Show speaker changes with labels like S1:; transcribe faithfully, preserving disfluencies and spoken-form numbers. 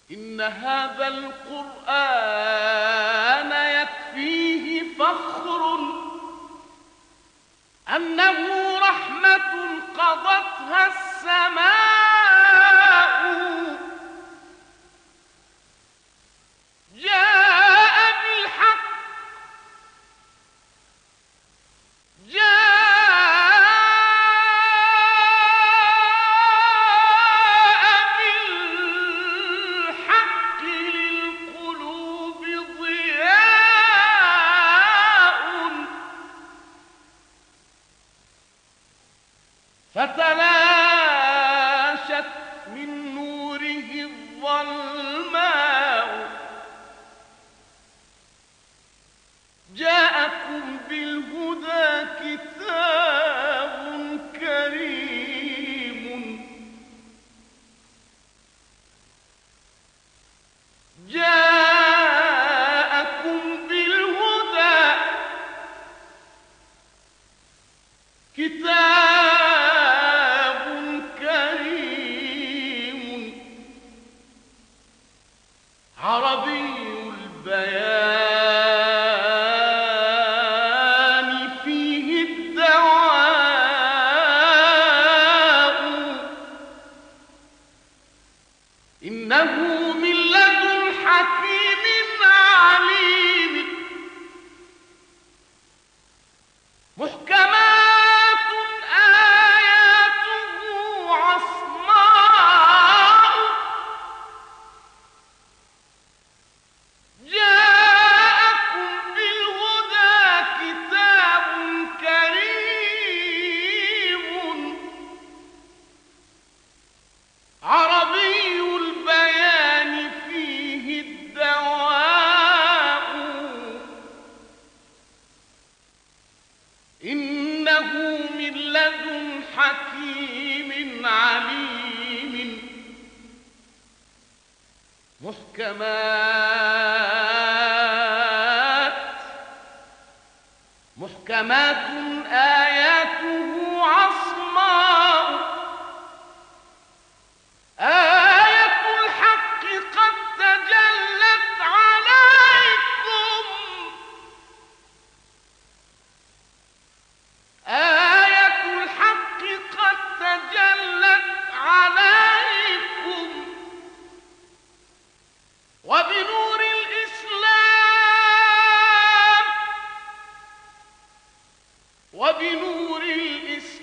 S1: إن هذا القرآن يكفيه فخر أنه رحمة قضتها السماء، جاء بالحق جاء بالحق للقلوب ضياء، فتلاشت من نوره الظلماء. جاءكم بالهدى كتاب كريم جاءكم بالهدى كتاب كريم عربي البيان فيه الدواء، إنه من لدن حكيم عليم. محكمات آياته عصماء، جاءكم بالهدى كتاب كريم عربي البيان فيه الدواء، إنه من لدن حكيم عليم. محكمات محكمات آياته عصماء، آية الحق قد تجلت عليكم، آية الحق قد تجلت عليكم، وبنور الإسلام وبنور الإسلام